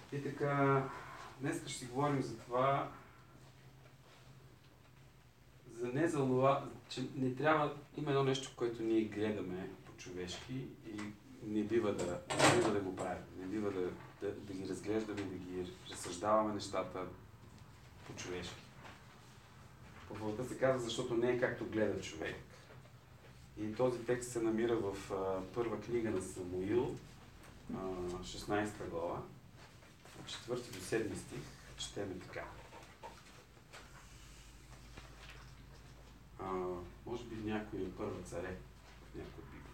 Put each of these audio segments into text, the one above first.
И така, днес ще си говорим за това, за това, че не трябва, има едно нещо, което ние гледаме по-човешки и не бива да го правим. Не бива да ги разглеждаме, да ги разсъждаваме нещата по-човешки. Проповедта се казва, защото не е както гледа човек. И този текст се намира в първа книга на Самуил, 16 глава, от 4 до 7 стих, четеме така. Може би някой е първа царе в някой Библия.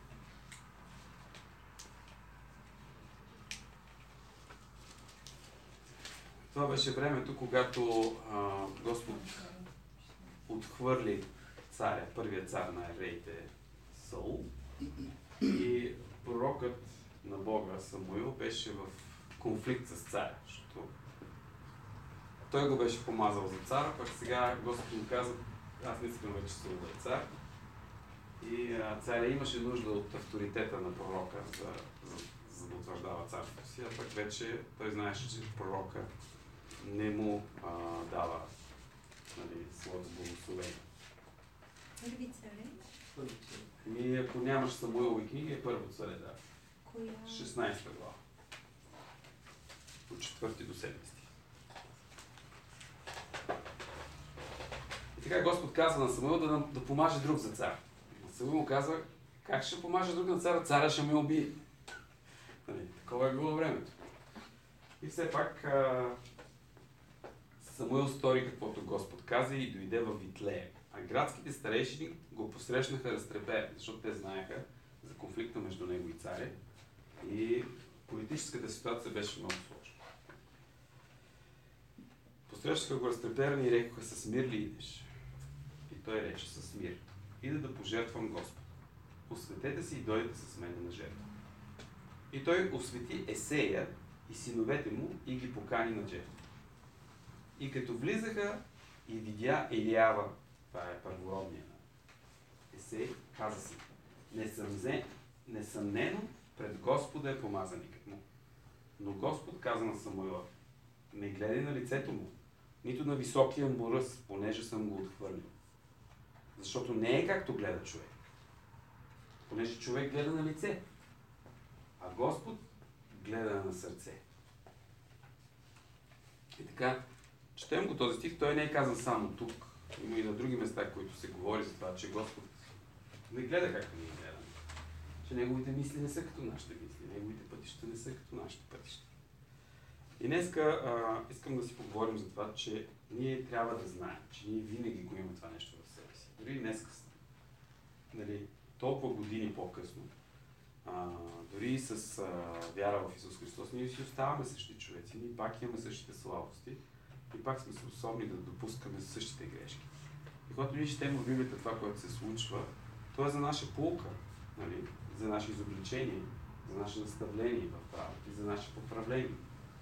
Това беше времето, когато Господ отхвърли царя, първият цар на евреите Саул, и пророкът на Бога Самуил беше в конфликт с царя, защото той го беше помазал за цар, пък сега Господ му каза: аз не искам вече Саул да е цар. И царя имаше нужда от авторитета на пророка, за да утвърждава царството си, а пък вече той знаеше, че пророка не му дава, нали, своето благословение. Първи царе? И ако нямаш Самуилови книги, е първо царе, да. Коя? 16 глава. От 4 до 7 стих. И така Господ казва на Самуил да помаже друг за цар. Самуил му казва: как ще помаже друг на цара? Царя ще ме убие. Нали, такова е било времето. И все пак Самуил стори каквото Господ каза и дойде в Витлеем. А градските старейшини го посрещнаха разтрепени, защото те знаеха за конфликта между него и царя. И политическата ситуация беше много сложна. Посрещаха го разтреперани и рекоха: с мир ли идеш? И той рече: с мир. Ида да пожертвам Господ. Осветете се и дойдете с мен на жертва. И той освети Есея и синовете му и ги покани на жертва. И като влизаха и видя Елиава, това е първородния на Есей, каза си: несъмнено пред Господа е помазаникът му. Но Господ каза на Самуила: не гледай на лицето му, нито на високия му ръст, понеже съм го отхвърлил. Защото не е както гледа човек. Понеже човек гледа на лице, а Господ гледа на сърце. И така, четем го този стих, той не е казан само тук. Има и на други места, които се говори за това, че Господ не гледа както ние гледаме. Че неговите мисли не са като нашите мисли, неговите пътища не са като нашите пътища. И днеска искам да си поговорим за това, че ние трябва да знаем, че ние винаги го имаме това нещо в себе си. Дори днес, нали, толкова години по-късно, дори с вяра в Исус Христос, ние си оставаме същите човеци, ние пак имаме същите слабости и пак сме способни да допускаме същите грешки. И когато ние четем в Библията това, което се случва, то е за наша поука, нали? За наше изобличение, за наше наставление в правото и за наше поправление.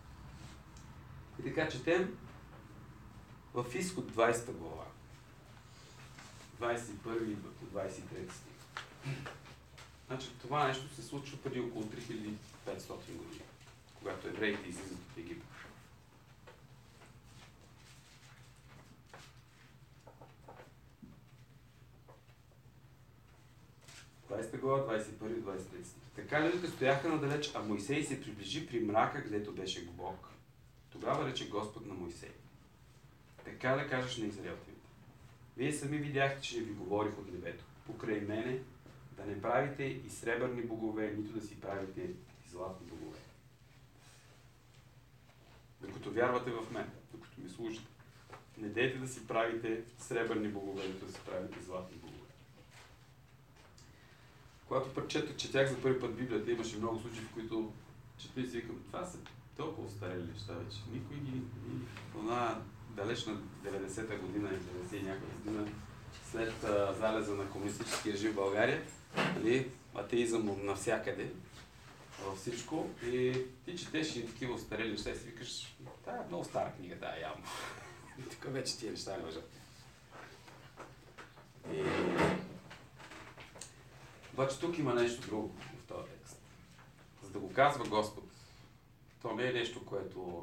И така четем в Изход 20 глава, 21 до 23 стих. Значи това нещо се случва преди около 3500 години, когато евреите излизат от Египет. Глава 21-23 стих. Така людите стояха надалеч, а Мойсей се приближи при мрака, където беше Бог. Тогава рече Господ на Мойсей: така да кажеш на израелтяните: вие сами видяхте, че ви говорих от небето. Покрай мене да не правите и сребърни богове, нито да си правите и златни богове. Докато вярвате в мен, докато ми служите, не дейте да си правите сребърни богове, нито да си правите златни богове. Когато пък четях за първи път Библията, имаше много случаи, в които чета и си викам: това са толкова устарели неща вече. Никой ги на далечна 90-та година, 90 и някаква година, след залеза на комунистически режим в България, нали, атеизъм навсякъде, във всичко, и ти четеш и такива устарели неща и си викаш: тая е много стара книга, да, явно. И тук вече тия неща не въжат. Обаче тук има нещо друго в този текст. За да го казва Господ То не е нещо, което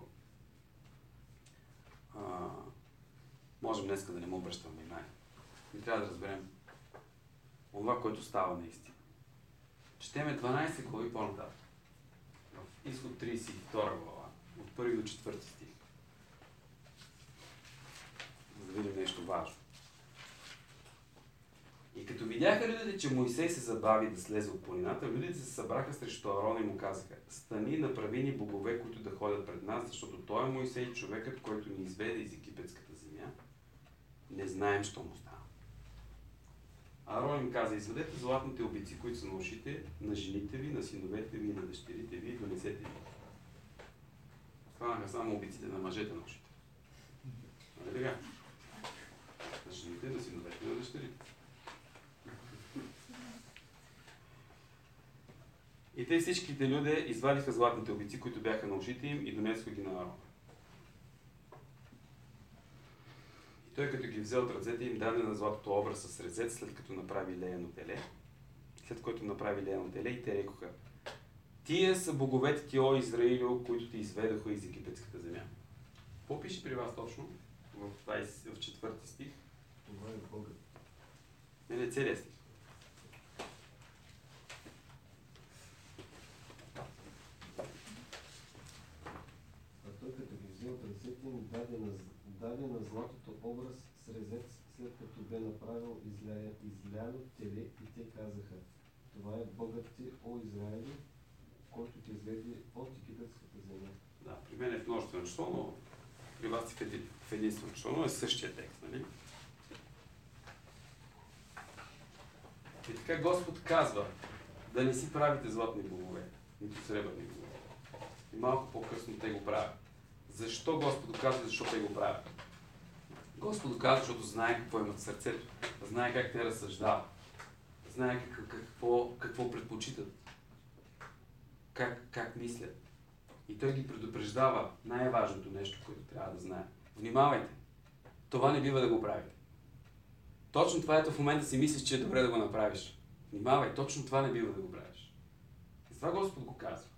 можем днес да не му обръщам внимание. И трябва да разберем това, което става наистина. Четеме 12 глави по-нататък. В Изход 32 глава, от 1 до 4 стих. За да видим нещо важно. И като видяха людите, че Моисей се забави да слезе от планината, людите се събраха срещу Аарон и му казаха: стани, направи ни богове, които да ходят пред нас, защото той е Моисей, човекът, който ни изведе из египетската земя. Не знаем, що му става. Аарон им каза: изведете златните обици, които са на ушите, на жените ви, на синовете ви и на дъщерите ви, и донесете ви. Станаха само обиците на мъжете на ушите. Нали така? На жените, на синовете и на дъщерите. И те всичките люди извадиха златните обици, които бяха на ушите им, и донесоха ги на Аарон. И той, като ги взе от ръцете им, даде на златото образ с резец, след като направи леяно теле. След което направи леяно теле, и те рекоха: тия са боговете ти, о Израилю, които ти изведоха из египетската земя. Какво пише при вас точно в 4 стих? Това е Богът. Не, целият стих. А той, като ги взе от ръцете им, даде на златото образ с резец, след като бе направил изляно теле, и те казаха: това е Богът ти, о Израилю, който ти изведе от египетската земя. Да, при мен е в множествено число, но при вас е в единствено число, но е същия текст, нали? И така Господ казва да не си правите златни богове, нито сребърни богове. И малко по-късно те го правят. Защо Господ казва, защо те го правят? Господ казва, защото знае какво имат в сърцето, знае как те разсъждават, знае какво предпочитат, как мислят. И той ги предупреждава най-важното нещо, което трябва да знае. Внимавайте! Това не бива да го правите. Точно това, ето в момента си мислиш, че е добре да го направиш. Внимавай, точно това не бива да го правиш. И това Господ го казва.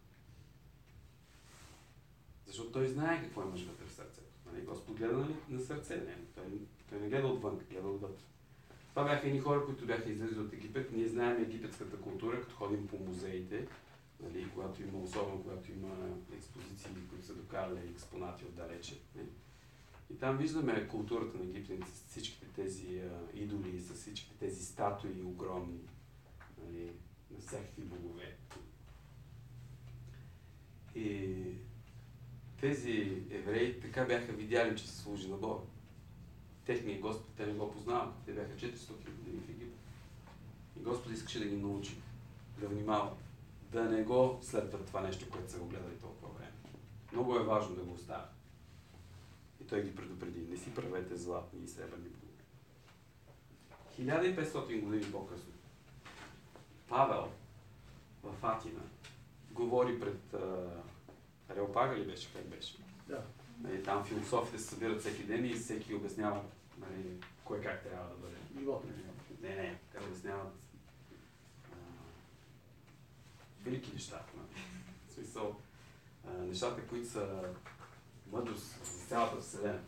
Защото той знае какво имаш вътре в сърцето. Нали? Господ гледа на сърце. Той не гледа отвън, гледа отвътре. Това бяха едни хора, които бяха излезли от Египет. Ние знаем египетската култура, като ходим по музеите, нали? Особено когато има експозиции, които са докарали експонати отдалече. Нали? И там виждаме културата на египтяните с всичките тези идоли, с всичките тези статуи огромни, нали, на всякакви богове. И тези евреи така бяха видяли, че се служи на Бога. Техният Господ, те не го познават. Те бяха 400 години в Египет. И Господ искаше да ги научи, да внимават, да не го следват това нещо, което са го гледали толкова време. Много е важно да го оставят. И той ги предупреди: не си правете златни и сребърни богове. 1500 години по-късно Павел в Атина говори пред Ареопага ли беше? Как беше? Да. Нали, там философите се събират всеки ден и всеки обяснява, нали, кое как трябва да бъде. Не, как обясняват велики неща. Нали. В смисъл, нещата, които са мъдрост за цялата вселена.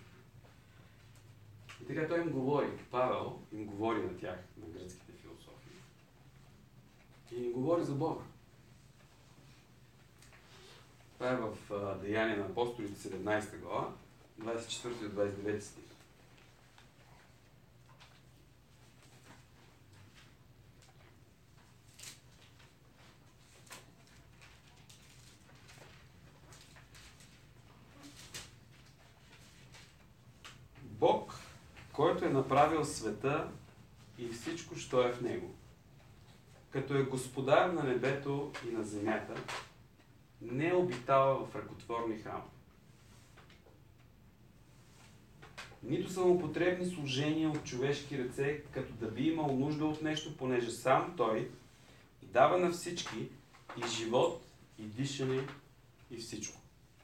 И така той им говори, Павел им говори на тях, на гръцките философи. И им говори за Бога. Това е в Деяния на апостолите, 17 глава, 24 до 29 стих. Бог, който е направил света и всичко, що е в него, като е господар на небето и на земята, не обитава в ръкотворни храми. Нито са му потребни служения от човешки ръце, като да би имал нужда от нещо, понеже сам той дава на всички и живот, и дишане, и всичко.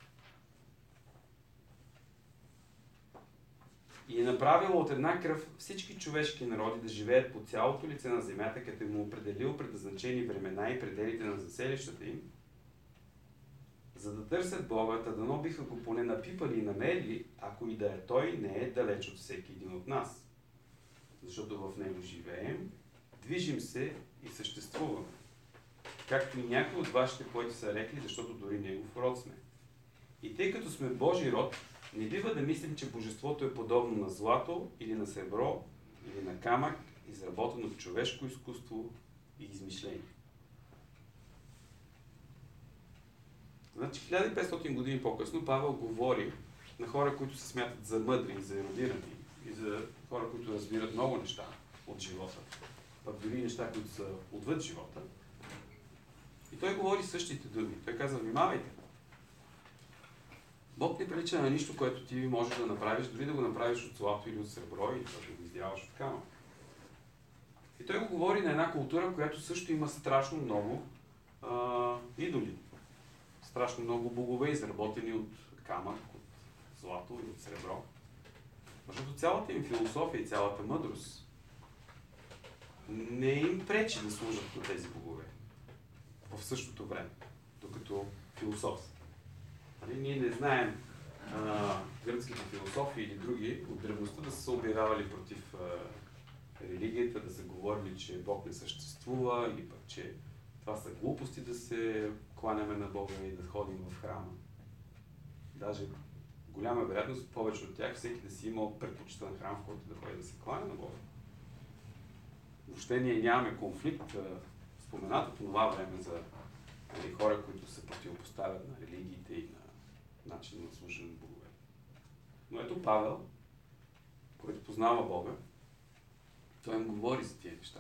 И е направил от една кръв всички човешки народи да живеят по цялото лице на земята, като им определил предназначени времена и пределите на заселищата им, за да търсят Бога, та дано биха го поне напипали и намерили, ако и да е Той, не е далеч от всеки един от нас. Защото в Него живеем, движим се и съществуваме. Както и някои от вашите поети са рекли, защото дори Негов род сме. И тъй като сме Божий род, не бива да мислим, че Божеството е подобно на злато или на сребро или на камък, изработено в човешко изкуство и измишление. Значи 1500 години по-късно Павел говори на хора, които се смятат за мъдри, за ерудирани и за хора, които разбират много неща от живота, пък дори неща, които са отвъд живота. И той говори същите думи. Той казва: внимавайте! Бог не прилича на нищо, което ти можеш да направиш, дори да го направиш от злато или от сребро, или да го издяваш от камък. И той го говори на една култура, която също има страшно много идоли. Страшно много богове, изработени от камък, от злато и от сребро. Защото цялата им философия и цялата мъдрост не им пречи да служат на тези богове в същото време, докато философски. Ние не знаем гръцките философии или други от древността да са се обявявали против религията, да са говорили, че Бог не съществува или пък, че това са глупости да се кланяме на Бога и да ходим в храма. Даже голяма вероятност, повече от тях, всеки да си имал предпочитан храм, в който да ходи да се кланя на Бога. Въобще ние нямаме конфликт, споменат от това време за хора, които се противопоставят на религиите и на начин на служене на богове. Но ето Павел, който познава Бога, той им говори за тия неща.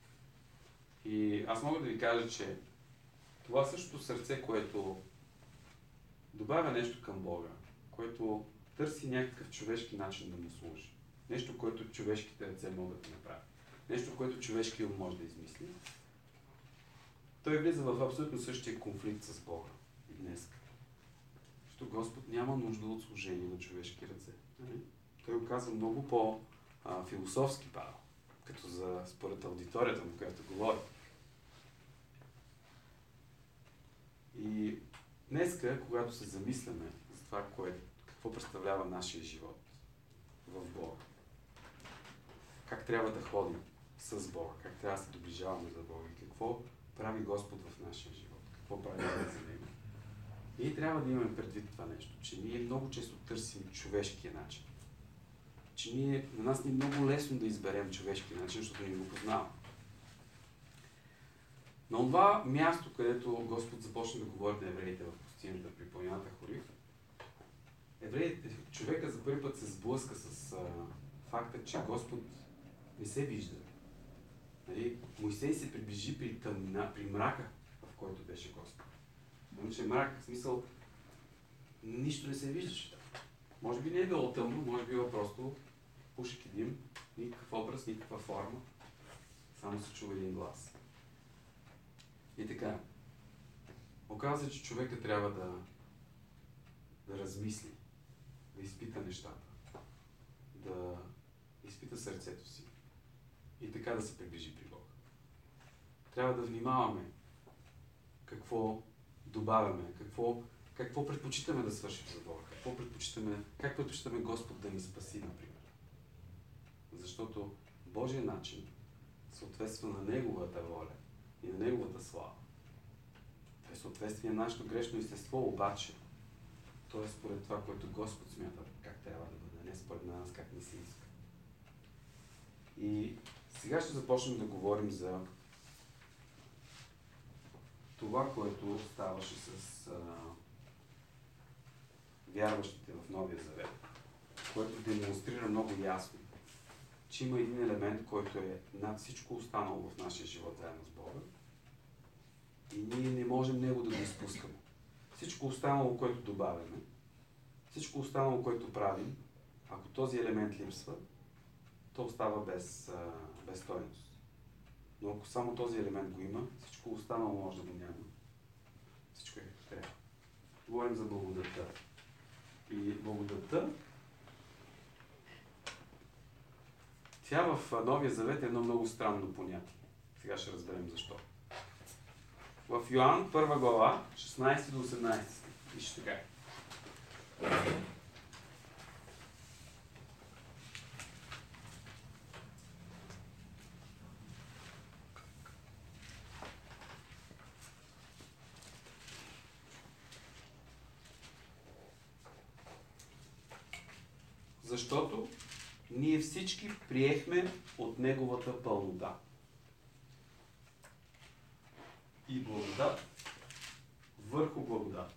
И аз мога да ви кажа, че това същото сърце, което добавя нещо към Бога, което търси някакъв човешки начин да му служи, нещо, което човешките ръце могат да направят, нещо, което човешки ум може да измисли, той влиза в абсолютно същия конфликт с Бога и днес. Защото Господ няма нужда от служение на човешки ръце. Той го казва много по-философски, Павел, като според аудиторията му, която говори. И днеска, когато се замисляме за това, какво представлява нашия живот в Бога, как трябва да ходим с Бога, как трябва да се доближаваме за Бога и какво прави Господ в нашия живот, какво прави за Него. Ние трябва да имаме предвид това нещо, че ние много често търсим човешкия начин. Че на нас ни е много лесно да изберем човешкия начин, защото ние го познаваме. На това място, където Господ започна да говори на евреите в пустинята при планината Хорив, човека за първи път се сблъска с факта, че Господ не се вижда. Мойсей се приближи при тъмнина, при мрака, в който беше Господ. Че мрак, в смисъл, нищо не се виждаше там. Може би не е било тъмно, може би било просто пушек и дим, никакъв образ, никаква форма, само се чува един глас. И така, оказва се, че човека трябва да размисли, да изпита нещата, да изпита сърцето си и така да се приближи при Бога. Трябва да внимаваме какво добавяме, какво предпочитаме да свършим за Бога, как предпочитаме Господ да ни спаси, например. Защото Божия начин съответства на Неговата воля и на Неговата слава. Това е съответствие на нашето грешно естество, обаче то е според това, което Господ смята как трябва да бъде, не според нас как ни се иска. И сега ще започнем да говорим за това, което ставаше с вярващите в Новия Завет, което демонстрира много ясно, че има един елемент, който е над всичко останало в нашия живот заедно с Бога и ние не можем Него да го изпускаме. Всичко останало, което добавяме, всичко останало, което правим, ако този елемент липсва, то остава без стойност. Но ако само този елемент го има, всичко останало може да го няма. Всичко е както трябва. Говорим за благодатта. И благодатта, тя в Новия Завет е едно много странно понятие. Сега ще разберем защо. В Йоан, 1 глава, 16 до 18 стих. Пише така. Защото ние всички приехме от Неговата пълнота. И благодат върху благодат.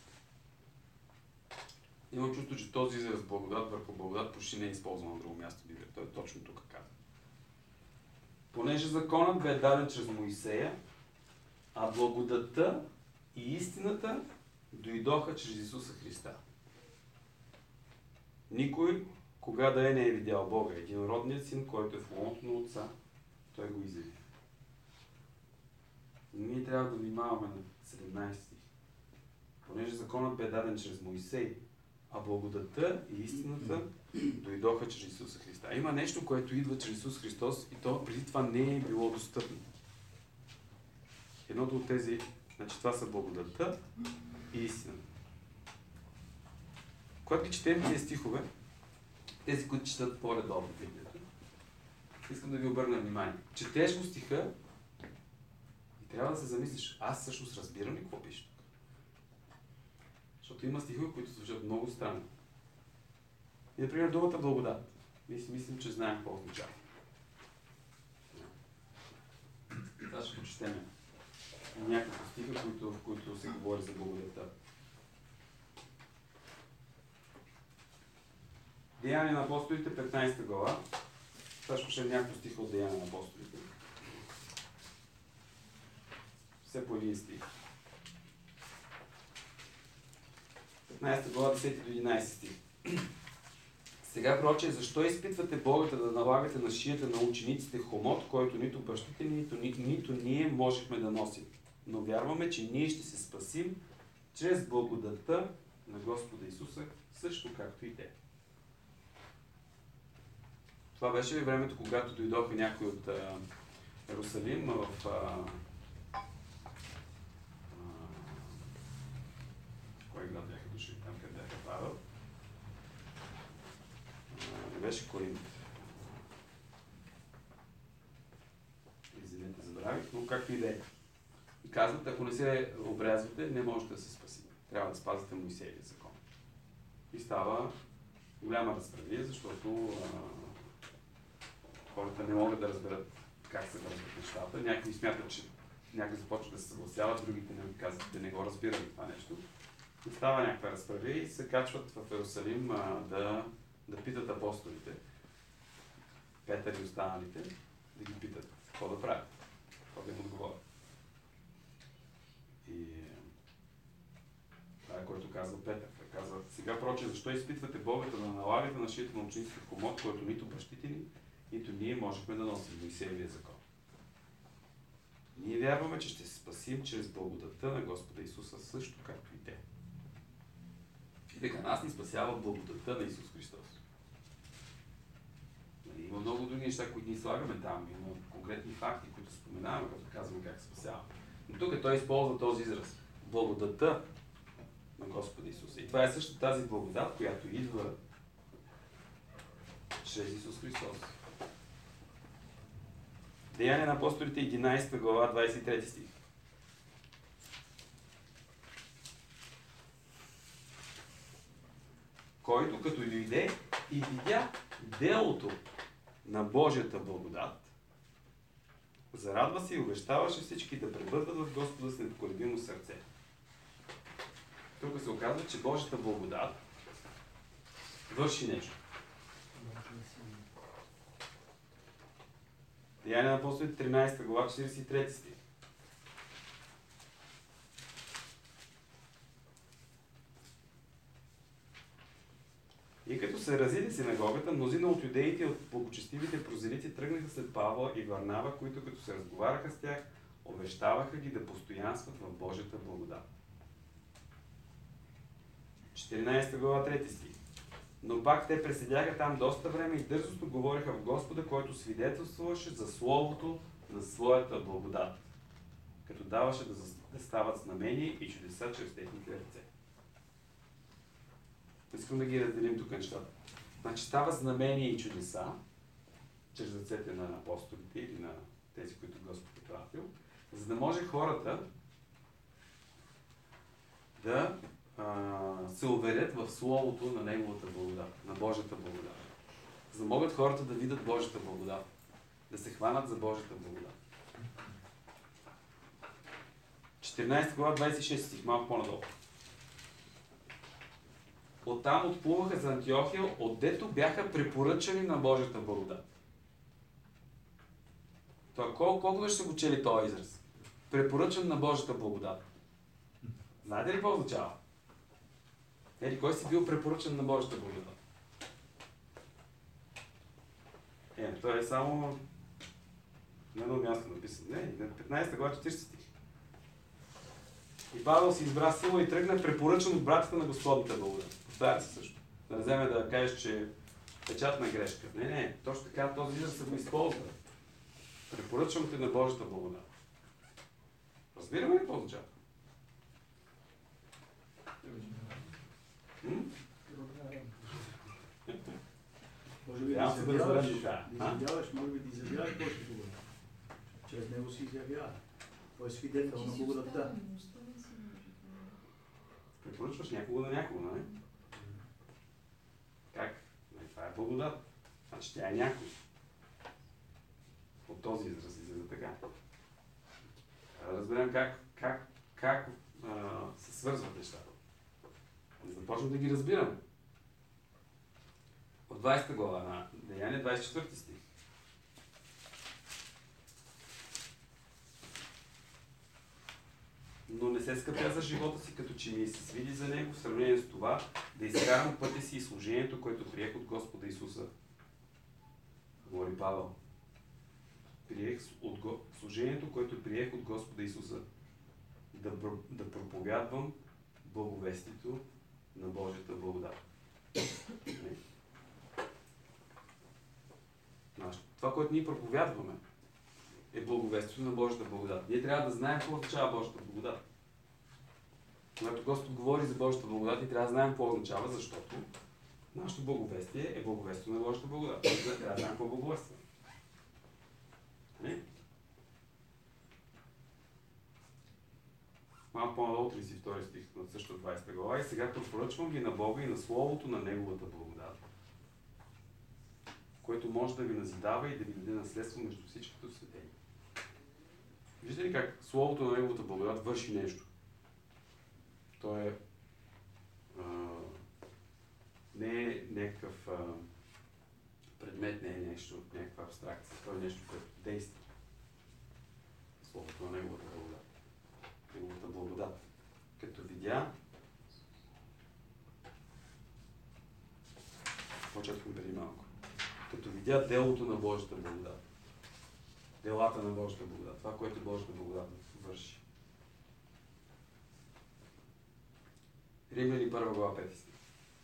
Имам чувство, че този израз благодат върху благодат почти не е използван на друго място в Библията. Той е точно тук казва. Понеже законът бе даден чрез Моисея, а благодатта и истината дойдоха чрез Исуса Христа. Никой, кога да не е видял Бога, единородният син, който е в лоното на Отца, той го изяви. Ние трябва да внимаваме на 17 стих. Понеже законът бе даден чрез Моисей, а благодатта и истината дойдоха чрез Исуса Христа. Има нещо, което идва чрез Исус Христос и то преди това не е било достъпно. Едното от тези, значи това са благодатта и истината. Когато ги четем тези стихове, тези, които четат по-редовно Библията, искам да ви обърна внимание. Четеш го стиха и трябва да се замислиш, аз всъщност разбирам ли какво пише тук? Защото има стихове, които звучат много странно. И, например, думата благодат. Ние си мислим, че знаем какво означава. Сега ще прочетем няколко стиха, в които се говори за благодатта. Деяния на апостолите, 15 глава. Сега ще прочетем няколко стиха от Деяния на апостолите. Все по един стих. 15 глава, 10 до 11 стих. Сега, проче, защо изпитвате Бога да налагате на шията на учениците хомот, който нито бащите ни, нито ние можехме да носим? Но вярваме, че ние ще се спасим чрез благодатта на Господа Исуса, също както и те. Това беше времето, когато дойдоха някои от Иерусалим в кой град бяха дошли там, къде бяха Павел? Не беше Коринт. Извинете, забравих, но както и да е. И казват, ако не се обрязвате, не можете да се спасите. Трябва да спазите Моисеевия закон. И става голяма разправия, защото хората не могат да разберат как се вързват нещата. Някои смятат, че някои започват да се съгласяват, другите не казват, че не го разбират това нещо. И става някаква разправия и се качват в Иерусалим да питат апостолите, Петър и останалите, да ги питат какво да правят, какво да им отговорят. И това е което казва Петър. Той казва, сега проче, защо изпитвате Бога да налагате на шията на учениците хомот, който нито бащите ни, нито ние можехме да носим Моисеевия закон. Ние вярваме, че ще се спасим чрез благодатта на Господа Исуса, също както и те. И така, нас ни спасява благодатта на Исус Христос. Има много други неща, които ни слагаме там. Има конкретни факти, които споменаваме, като казваме как се спасява. Но тук той използва този израз. Благодатта на Господа Исуса. И това е също тази благодат, която идва чрез Исус Христос. Деяния на апостолите, 11 глава, 23 стих. Който като дойде и видя делото на Божията благодат, зарадва се и обещаваше всички да пребъдват в Господа с непоколебимо сърце. Тук се оказва, че Божията благодат върши нещо. Деяния на апостолите, 13 глава, 43 стих. И като се разиде синагогата, мнозина от юдеите и от благочестивите прозелици тръгнаха след Павла и Варнава, които като се разговаряха с тях, обещаваха ги да постоянстват в Божията благодат. 14 глава, 3 стих. Но пак те преседяха там доста време и дързостно говореха в Господа, който свидетелствуваше за словото на своята благодат, като даваше да стават знамения и чудеса чрез техните ръце. Искам да ги разделим тук нещата. Значи става знамения и чудеса, чрез ръцете на апостолите или на тези, които Господ е пратил, за да може хората да се уверят в Словото на Неговата благодат, на Божията благодат. За да могат хората да видят Божията благодат, да се хванат за Божията благодат. 14 глава, 26 стих, малко по-надолу. Оттам отплуваха за Антиохия, отдето бяха препоръчани на Божията благодат. Това, колко да ще го чели този израз? Препоръчан на Божията благодат. Знаете ли какво означава? Кой си бил препоръчан на Божията благодат? Това е само на едно място написано. Не, на 15 глава 40 стих. И Павел си избра сила и тръгна препоръчан от братята на Господната благодат. Повтаря се също. Да не вземе да кажеш, че е печатна грешка. Не, точно така този израз се го използва. Препоръчвам те на Божията благодат. Разбираме ли какво означава? Може би да изявяваш, може би да изявяваш Божията благодат. Чрез него си изявява. Той е свидетел на благодатта. Препоръчваш някого на някого, нали? Как? Това е благодат. Значи тя е някой. От този израз излиза така. Да разберем как се свързват нещата. Да започнем да ги разбираме. От 20 глава на Деяния, 24 стих. Но не се скъпя за живота си, като че ми се свиди за него в сравнение с това, да изкарам пътя си и служението, което приех от Господа Исуса. Говори Павел. Служението, което приех от Господа Исуса. Да проповядвам благовестието на Божията благодат. Това, което ние проповядваме, е благовестието на Божията благодат. Ние трябва да знаем какво означава Божията благодат. Когато Господ говори за Божията благодат, ние трябва да знаем какво означава, защото нашето благовестие е благовестието на Божията благодат. Трябва да знаем какво благовестваме. Малко по-надолу 32 стих на същото 20 глава. И сега препоръчвам ви на Бога и на Словото на Неговата благодат, което може да ви назидава и да ви даде наследство между всичките осветени. Виждате ли как Словото на Неговата благодат върши нещо? То е не е някакъв предмет, не е нещо, някаква абстракция. То е нещо, което действа. Словото на Неговата благодат. Неговата благодат. Като видя, почетвам преди малко, като видя делото на Божията благодат, делата на Божията благодат, това, което Божията благодат върши. Римляни 1 глава 5 стих.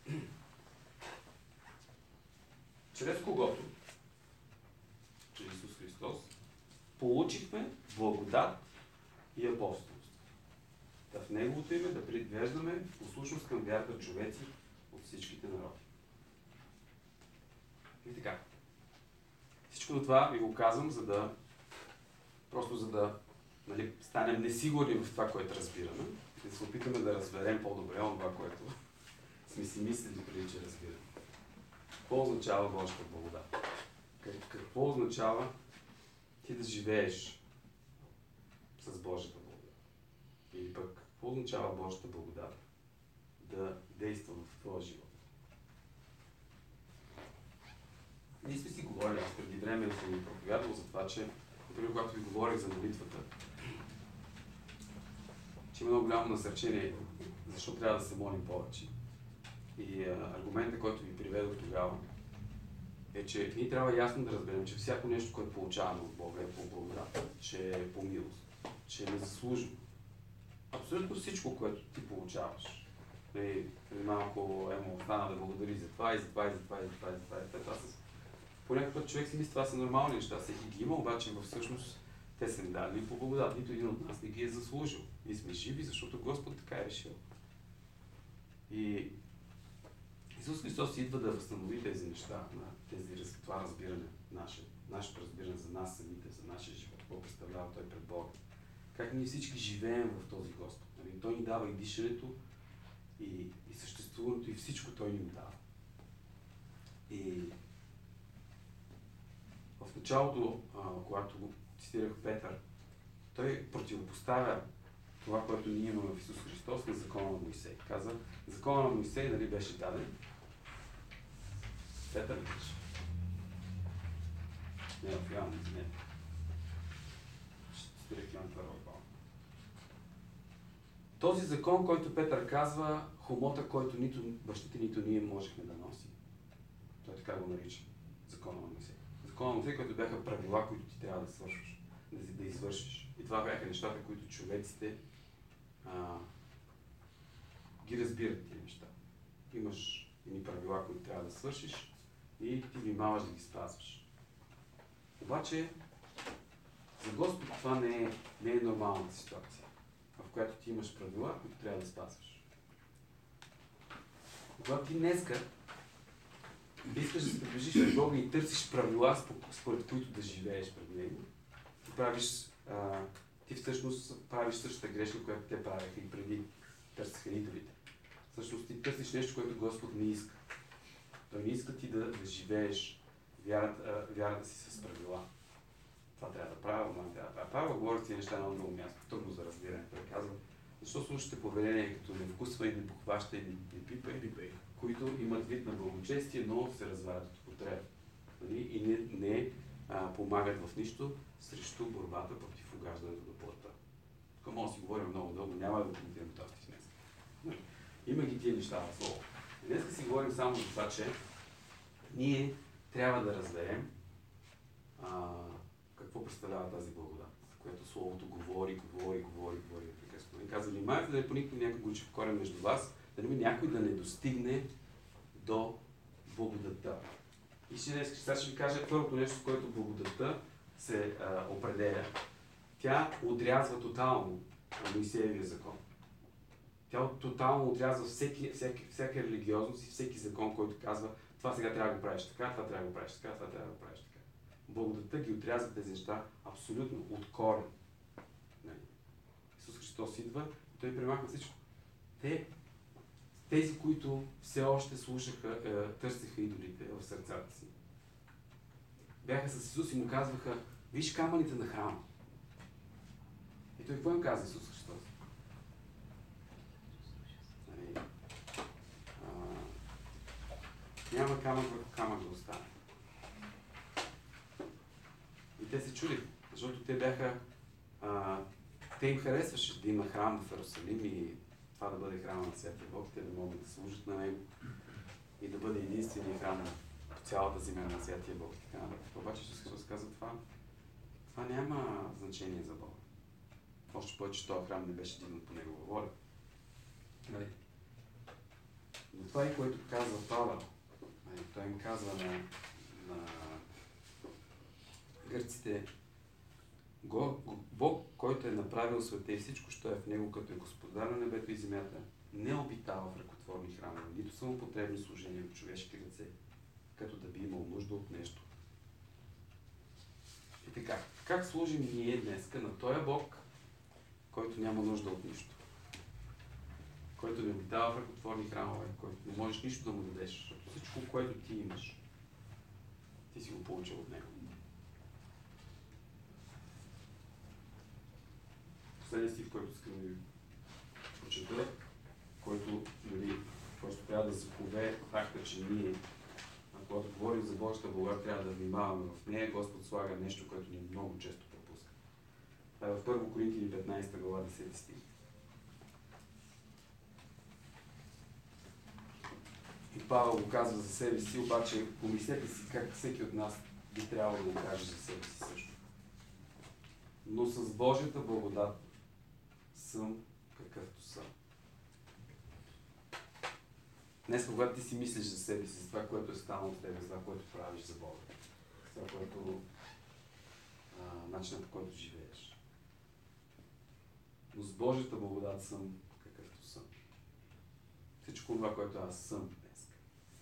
Чрез когото, чрез Исус Христос, получихме благодат и апостолство. Да в Неговото име да предвеждаме в послушност към вярата човеци от всичките народи. И така. Всичко това ви го казвам, за да станем несигурни в това, което разбираме. И да се опитаме да разберем по-добре това, което сме си мислили преди, че разбираме. Какво означава Божията благодат? Какво означава ти да живееш с Божията благодат? Или пък, какво означава Божията благодат да действа в твоя живот? Ние сме си говорили, аз преди време съм ви проповядвал за това, че, например, когато ви говорих за молитвата, че има много голямо насърчение, защо трябва да се молим повече. И аргументът, който ви приведох тогава, е, че ние трябва ясно да разберем, че всяко нещо, което получаваме от Бога е по благодат, че е по милост, че е незаслужено. Абсолютно всичко, което ти получаваш. Преди малко Емо остана да благодари за това и за това и за това и за това и за това. И за това. Понякога път човек си мисли, това са нормални неща, всеки ги има, обаче всъщност те са ни дали по благодат. Нито един от нас не ги е заслужил. Ние сме живи, защото Господ така е решил. И Исус Христос идва да възстанови тези неща, това разбиране, нашето разбиране за нас самите, за нашия живот, какво представлява Той пред Бога. Как ние всички живеем в този Господ. Нали? Той ни дава и дишането, и съществуването, и всичко Той ни го дава. И в началото, когато го цитирах Петър, той противопоставя това, което ние имаме в Исус Христос на закона на Моисей. Каза, закона на Моисей нали беше даден? Петър ли беше? Не, в Йоан, не. Ще цитирах Йоан първа глава. Този закон, който Петър казва, хомота, който нито бащите, нито ние можехме да носим. Той така го нарича. Закона на Моисей. Закона на Моисей, които бяха правила, които ти трябва да свършиш, да извършиш. И това бяха нещата, които човеците ги разбират тия неща. Имаш едни правила, които трябва да свършиш и ти внимаваш да ги спазваш. Обаче, за Господ това не е нормалната ситуация, в която ти имаш правила, които трябва да спазваш. Когато ти днеска искаш да се приближиш към Бога и търсиш правила, според които да живееш пред Него, ти всъщност правиш същата грешка, която те правиха и преди търсиха идолите. Всъщност ти търсиш нещо, което Господ не иска. Той не иска ти да живееш вярата си с правила. Това трябва да правя, това трябва да правя. Павел говори тези неща на много място, трудно за разбиране. Той казва, защо слушате повеления като не вкусвай, не похващай, не пипай, които имат вид на благочестие, но се развалят от употреба. И не помагат в нищо срещу борбата против угаждането на плътта. Тук може да си говорим много дълго, няма да коментирам този днес. Има ги тия неща в Слово. Днес си говорим само за това, че ние трябва да разберем какво представлява тази благодат, която Словото говори непрекъснато. И казва, внимавайте да не поникне някой гучев корен между вас, да не някой да не достигне до благодатта. И сега ще ви кажа първото нещо, с което благодатта се определя. Тя отрязва тотално Моисеевия закон. Тя тотално отрязва всяка религиозност и всеки закон, който казва, това сега трябва да го правиш така, това трябва да го правиш така, това трябва да го правиш така. Благодатта ги отрязва тези неща абсолютно от корен. Исус Христос идва и Той премахва всичко. Тези, които все още слушаха, търсеха идолите в сърцата си, бяха с Исус и му казваха, виж камъните на храма. И Той какво им каза Исус Христос? Няма камък върху камък да остане. И те се чудиха, защото те им харесваше да има храм в Иерусалим и това да бъде храма на Святия Бог, те да могат да служат на него и да бъде единствения храм по цялата земя на Святия Бог. Обаче Исус Христос каза това няма значение за Бога. Още повече, че този храм не беше дигнат по Негова воля. Но това и което казва Павел, той им казва на гърците, Бог, който е направил света и всичко, що е в него, като е господар на небето и земята, не обитава в ръкотворни храмове, нито самопотребни служения от човешки ръце, като да би имал нужда от нещо. И така, как служим ние днеска на този Бог, който няма нужда от нищо? Който не обитава в ръкотворни храмове, който не можеш нищо да му дадеш, защото всичко, което ти имаш, ти си го получил от него. Последния стих, който искам да ви прочета, който трябва да запове факта, че ние, когато говорим за Божията благодат, трябва да внимаваме в нея. Господ слага нещо, което ние много често пропуска. Това е в 1 Коринтини 15 глава 10 стих. И Павел го казва за себе си, обаче помислете си как всеки от нас би трябвало да го каже за себе си също. Но с Божията благодат съм какъвто съм. Днес, когато ти си мислиш за себе си, за това, което е станало с тебе, за това, което правиш за Бога, за това, което начинът, по който живееш. Но с Божията благодат съм какъвто съм. Всичко това, което аз съм днес,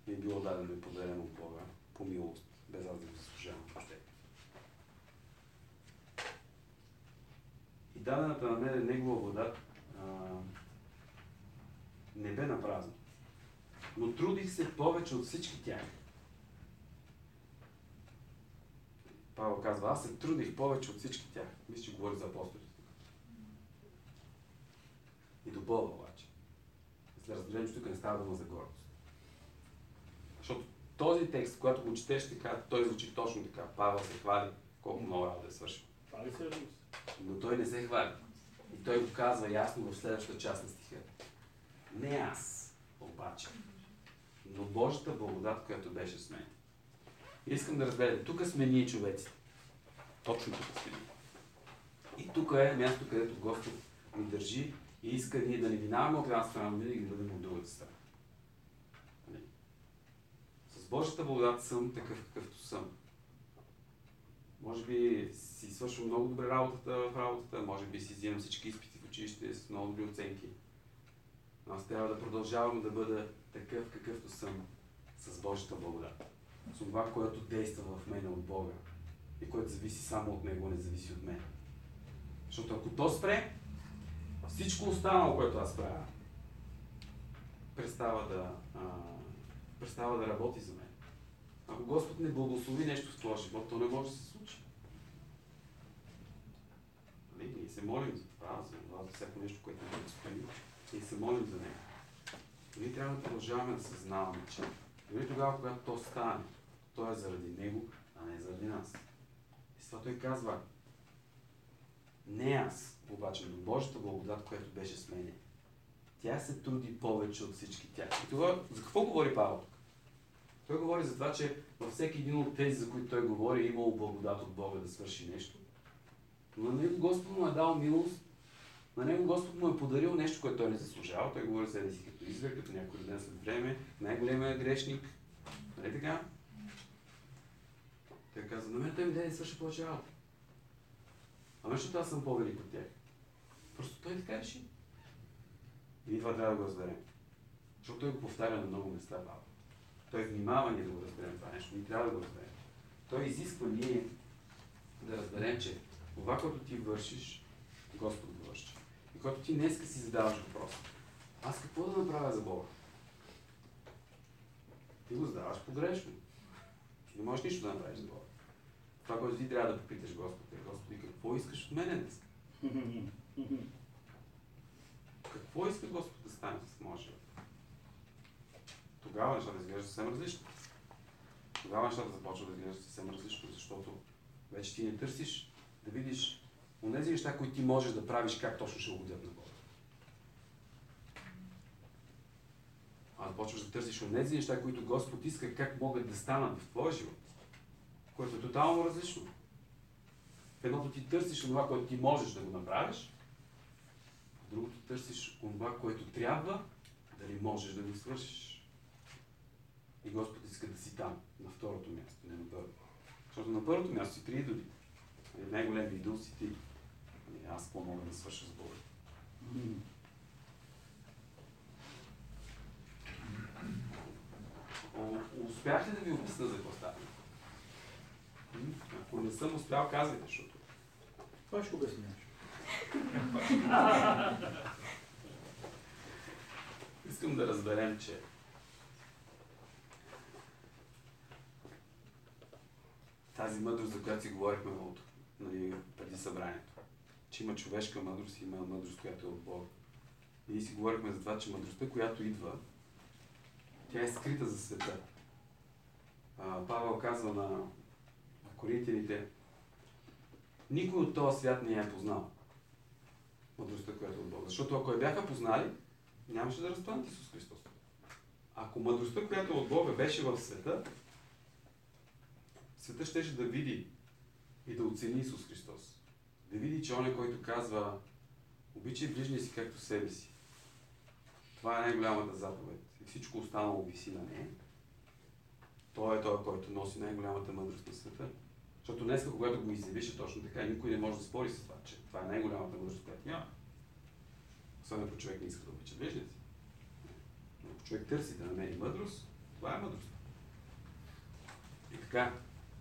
ми е било дадено и подарено от Бога по милост, без аз да го заслужавам въобще. И дадената на мен негова вода не бе напразно. Но трудих се повече от всички тях. Павел казва, аз се трудих повече от всички тях. Мисля, че говори за апостолите. И допълва обаче. За да разберем, че тук не става дума за гордост. Защото този текст, когато го четеш така, той звучи точно така. Павел се хвали колко много работа е свършил. Хвали се, разбира се. Но той не се хвали. И той го казва ясно в следващата част на стиха. Не аз, обаче, но Божията благодат, която беше с мен. Искам да разберете, тук сме ние човеците. Точно тук сме ние. И тук е място, където Господ ни държи и иска ние да не минаваме от една страна, но винаги да бъдем от другата страна. С Божията благодат съм такъв, какъвто съм. Може би си свършвам много добре работата в работата, може би си взимам всички изпити в училище с много добри оценки. Но аз трябва да продължавам да бъда такъв, какъвто съм с Божията благодат. С това, което действа в мен от Бога и което зависи само от Него, не зависи от мен. Защото ако то спре, всичко останало, което аз правя, престава да работи за мен. Ако Господ не благослови нещо в твоя живот, то не може да се случи. Ние се молим за това, за всяко нещо, което не е спрени. И се молим за него. Ние трябва да продължаваме да съзнаваме, че дори тогава, когато то стане, то е заради него, а не заради нас. И с това той казва, не аз, обаче, но Божията благодат, която беше с мене. Тя се труди повече от всички тях. И това, за какво говори Павел тук? Той говори за това, че във всеки един от тези, за които той говори, е имало благодат от Бога да свърши нещо. Но на него Господ му е дал милост, на него Господ му е подарил нещо, което той не заслужава. Той говори себе си като извер, като някой ден след време, най-големият грешник. Нали така? Той казва, на мен той ми даде да свърша повече работа. Ама защото аз съм по-велик от тях. Просто той така реши. И това трябва да го разберем. Защото той го повтаря на много места, Павел. Той внимава ние да го разберем това нещо. Ние трябва да го разберем. Той изисква ние да разберем, че това, което ти вършиш, Господ го върши. И когато ти днеска си задаваш въпроса, аз какво да направя за Бога? Ти го задаваш погрешно. Ти не можеш нищо да направиш за Бога. Това, което ти трябва да попиташ Господ, е Господи, какво искаш от мене днес? Какво иска Господ да стане с моя живот? Тогава нещата изглеждат съвсем различно. Тогава нещата започват да изглеждат съвсем различно, защото вече ти не търсиш да видиш онези неща, които ти можеш да правиш, как точно ще угодят на Бога. А започваш да търсиш онези неща, които Господ иска, как могат да станат в твоя живот, което е тотално различно. В едното ти търсиш това, което ти можеш да го направиш, в другото търсиш това, което трябва, дали можеш да го свършиш. И Господ иска да си там, на второто място, не на първото. Защото на първото място си три идоли. Най-големи идол си ти. Аз какво мога да свърша с Бога? Успях ли да ви обясня за какво става? Ако не съм успял, казвайте, защото... Това ще обясняваш. Искам да разберем, че тази мъдрост, за която си говорихме преди събранието, че има човешка мъдрост и има мъдрост, която е от Бога. Ние си говорихме за това, че мъдростта, която идва, тя е скрита за света. Павел казва на коринтяните, никой от този свят не я е познал. Мъдростта, която е от Бога. Защото ако я бяха познали, нямаше да разпънат Исус Христос. Ако мъдростта, която е от Бога, беше в света, света щеше да види и да оцени Исус Христос. Да види, че он е, който казва, обичай ближния си както себе си. Това е най-голямата заповед. И всичко останало виси на нея. Той е той, който носи най-голямата мъдрост на света. Защото днес, когато го изявиш, точно така, никой не може да спори с това, че това е най-голямата мъдрост, която няма. Особено ако човек не иска да обича ближния си. Ако човек търси да намери мъдрост, Това е мъдрост. И така,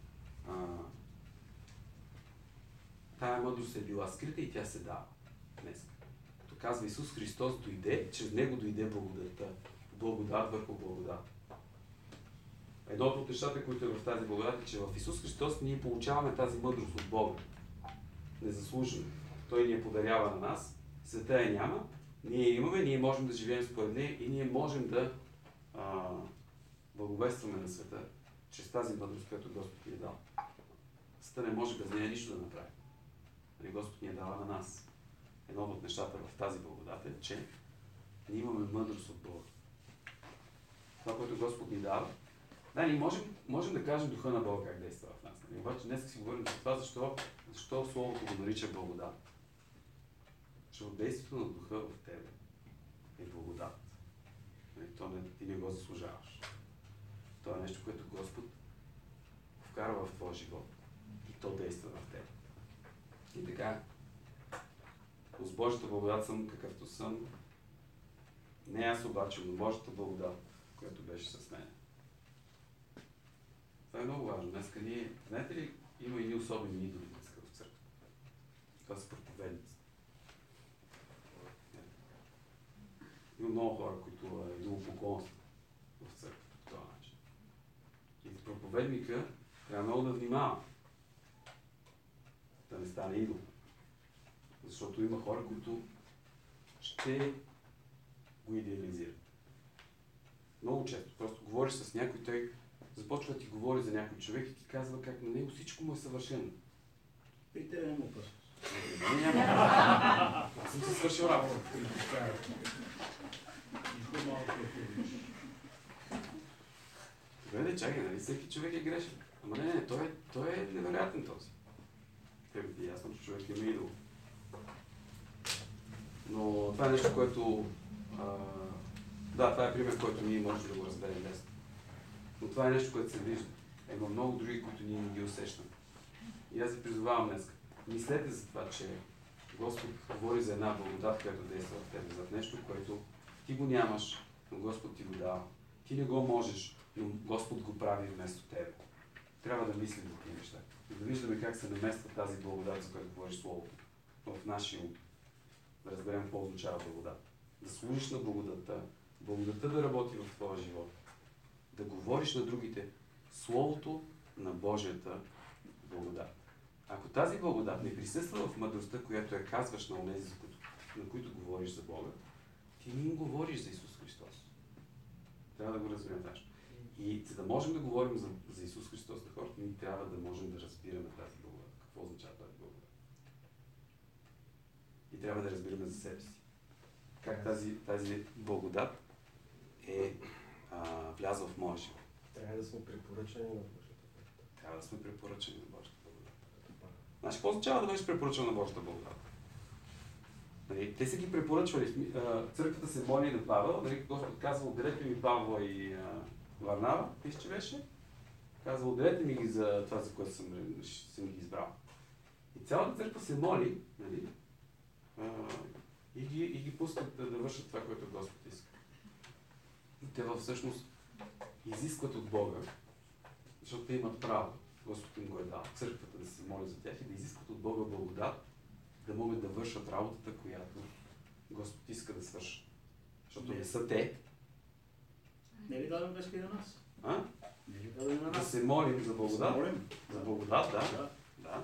тая мъдрост е била скрита и тя се дава днес. Като казва Исус Христос дойде, чрез Него дойде благодатта. Благодат върху благодат. Едното от нещата, които е в тази благодат, е, че в Исус Христос ние получаваме тази мъдрост от Бога. Незаслужено. Той ни я подарява на нас. Света я няма. Ние имаме, ние можем да живеем според нея и ние можем да благовестваме на света чрез тази мъдрост, която Господ ни е дал. Света не може без нея нищо да направи. И Господ ни е дала на нас. Едно от нещата в тази благодат е, че ние имаме мъдрост от Бога. Това, което Господ ни дава. Да, ние можем да кажем духа на Бога как действа в нас. Обаче днес си говорим за това, защо Словото го нарича благодат. Защото действието на духа в тебе е благодат. Ти не го заслужаваш. Това е нещо, което Господ вкарва в твоя живот и то действа в теб. И така, с Божията благодат съм какъвто съм. Не аз обаче, но Божията благодат, която беше с мен. Това е много важно. Днеска ние, знаете ли, има едни особени идоли днеска в църква. Това са проповедници. Има много хора, които е идолопоклонство в църквата по този начин. И проповедника трябва много да внимава да не стане идол. Защото има хора, които ще го идеализират. Много често. Просто говориш с някой, той започва да ти говори за някой човек и ти казва как на него всичко му е съвършено. При тебе няма опасност. Няма. Аз съм си свършил работа. Добре, чакай, нали? Всеки човек е грешен. Ама не, той е невероятен този. Тебе ти ясно, че човек има идол. Но това е нещо, което... да, това е пример, който ние можем да го разберем днес. Но това е нещо, което се вижда. Има много други, които ние не ги усещаме. И аз ви призовавам днес. Мислете за това, че Господ говори за една благодат, която действа в тебе, за нещо, което ти го нямаш, но Господ ти го дава. Ти не го можеш, но Господ го прави вместо тебе. Трябва да мислим за тези неща. И да виждаме как се намества тази благодат, за която говориш Словото, в нашия ум. Да разберем какво означава благодат. Да служиш на благодатта, благодатта да работи в твоя живот. Да говориш на другите Словото на Божията благодат. Ако тази благодат не присъства в мъдростта, която я казваш на онези, на които говориш за Бога, ти не им говориш за Исус Христос. Трябва да го разберем това. И за да можем да говорим за Исус Христос на хората, ние трябва да можем да разбираме тази благодат. Какво означава тази благодат? И трябва да разбираме за себе си. Как тази благодат е влязла в моя живот. Трябва да сме препоръчани на Божията благодат. Трябва да сме препоръчани на Божията благодат. Значи, какво означава да бъдеш препоръчан на Божията благодат? Нали, те са ги препоръчвали. Църквата се моли на Павел. Нали, Господ казва, отделете ми Павла и Варнава, мисля, че беше. Казва, отделете ми ги за това, за което съм ги избрал. И цялата църква се моли, нали, и ги пускат да вършат това, което Господ иска. И те всъщност изискват от Бога, защото те имат право. Господ им го е дал. Църквата да се моли за тях и да изискват от Бога благодат, да могат да вършат работата, която Господ иска да свърши. Защото не са те. Не ли дадем днес и на нас? Не ли дадем на Да нас? се молим за благодат. За благодат, да.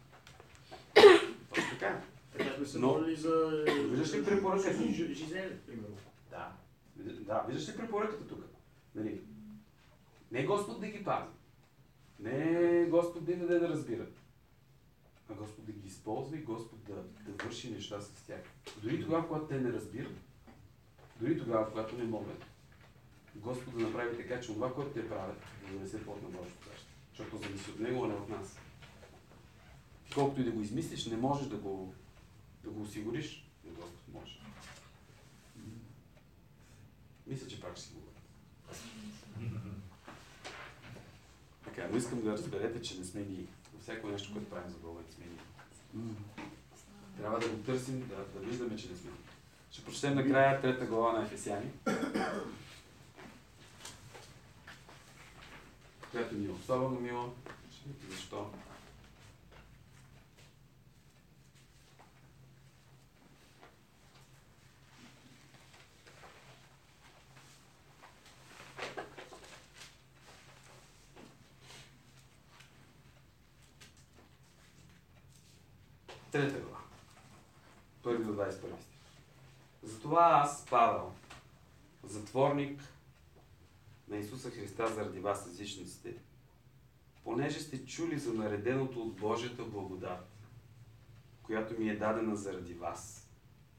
Точно така. Така сме се молили за... Виждаш ли препоръката? Жизели, примерно. Да, виждаш ли препоръката тук? Нали? Не Господ да ги пази. Не Господ да им даде да разбират. А Господ да ги използва и Господ да върши неща с тях. Дори тогава, когато те не разбират, дори тогава, когато не могат, Господ да направи така, че това, което те правят, да донесе плод на Божието царство. Защото зависи от Него, а не от нас. Колкото и да го измислиш, не можеш да го осигуриш, но Господ може. Мисля, че пак ще си говоря. Така, но искам да разберете, че не сме ние. Във всяко нещо, което правим за Бога, не сме ние. Трябва да го търсим, да виждаме, че не сме ние. Ще прочетем накрая 3 глава на Ефесяни. която ми е особено мила. Ще видите защо. Трета глава. 1 до 21 стих. Затова аз, Павел, затворник на Исуса Христа заради вас, езичниците, понеже сте чули за нареденото от Божията благодат, която ми е дадена заради вас,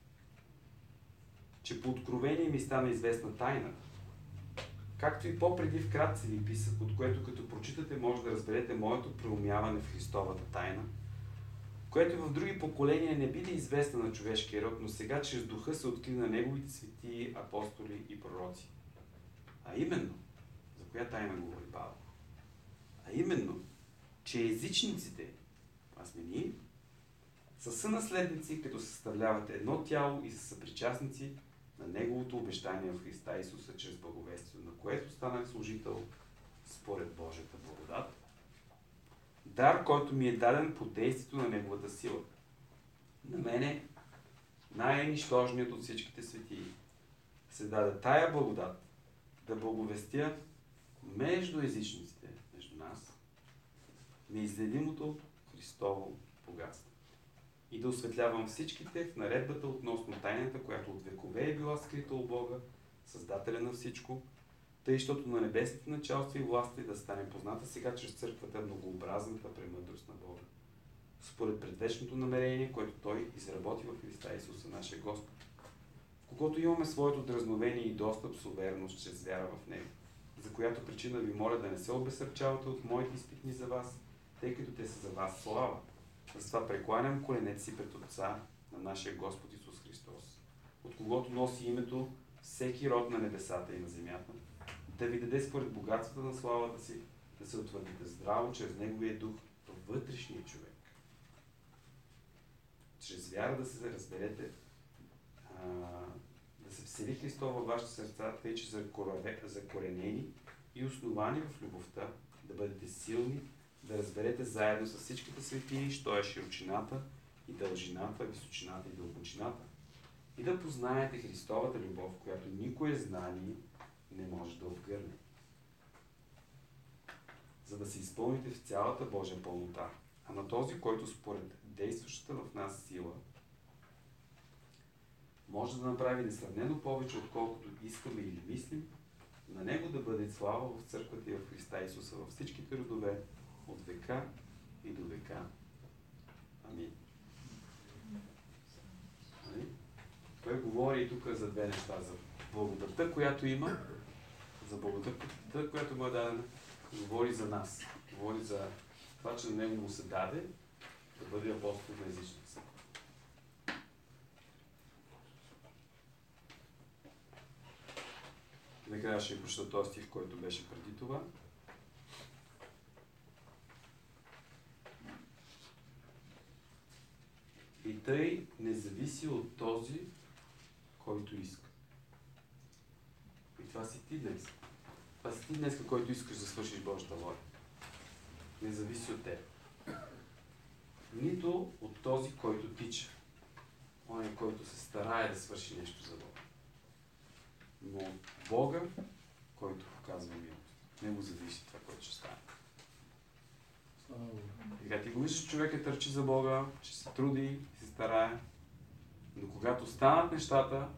че по откровение ми стана известна тайна, както и по-преди вкратце ви писах, от което като прочитате може да разберете моето преумяване в Христовата тайна, което в други поколения не биде известна на човешкия род, но сега чрез духа се откри на неговите светии, апостоли и пророци. А именно, за коя тайна говори Павел? А именно, че езичниците, това сме ние, са сънаследници, като съставляват едно тяло и са съпричастници на неговото обещание в Христа Исуса чрез благовестието, на което станах служител според Божията благодат. Дар, който ми е даден по действието на неговата сила. На мене, най-нищожният от всичките светии, се даде тая благодат да благовестя между езичниците, между нас, неизследимото Христово богатство. И да осветлявам всичките в наредбата относно тайната, която от векове е била скрита у Бога, Създателя на всичко, тъй, щото на небесните началства и власти да стане позната сега чрез църквата многообразната премъдрост на Бога. Според предвечното намерение, което Той изработи в Христа Исуса, нашия Господ, в когото имаме своето дразновение и достъп с увереност чрез вяра в Него, за която причина ви моля да не се обезсърчавате от моите изпитни за вас, тъй като те са за вас слава. Затова прекланям коленете си пред Отца на нашия Господ Исус Христос, от когото носи името всеки род на небесата и на земята, да ви даде според богатствата на славата си, да се утвърдите здраво чрез Неговия дух във вътрешния човек. Чрез вяра да се разберете, да се всели Христос във вашите сърца, тъй че закоренени и основани в любовта, да бъдете силни, да разберете заедно с всичките светии, що е широчината и дължината, височината и дълбочината, и да познаете Христовата любов, която никое знание не може да обгърне, за да се изпълните в цялата Божия пълнота. А на този, който според действащата в нас сила може да направи несравнено повече, отколкото искаме или мислим, на Него да бъде слава в църквата и в Христа Исуса във всичките родове, от века и до века. Амин. Той говори тук за две неща. За благодатта, която има, за благодатта, която му е дадена, говори за нас. Говори за това, че на него му се даде да бъде апостол на езичници. Накрая ще прочета този стих, който беше преди това. И тъй не зависи от този, който иска. И това си ти днес. Това си ти днес, който искаш да свършиш Божията воля. Не зависи от теб. Нито от този, който тича. Он, който се старае да свърши нещо за Бога. Но от Бога, който показва милост. Не му зависи това, което ще стане. Сега ти го виждаш, че човек търчи за Бога, че се труди, се старае. Но когато станат нещата,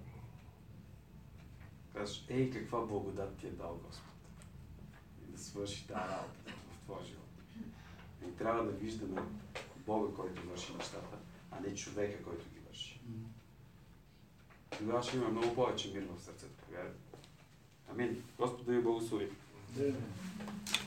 кажеш, ей, каква благодат ти е дал Господ. И да свърши тази работа в твоя живот. И трябва да виждаме Бога, който върши нещата, а не човека, който ги върши. Тогава ще има много повече мир в сърцето. Амин. Господ да ви благослови.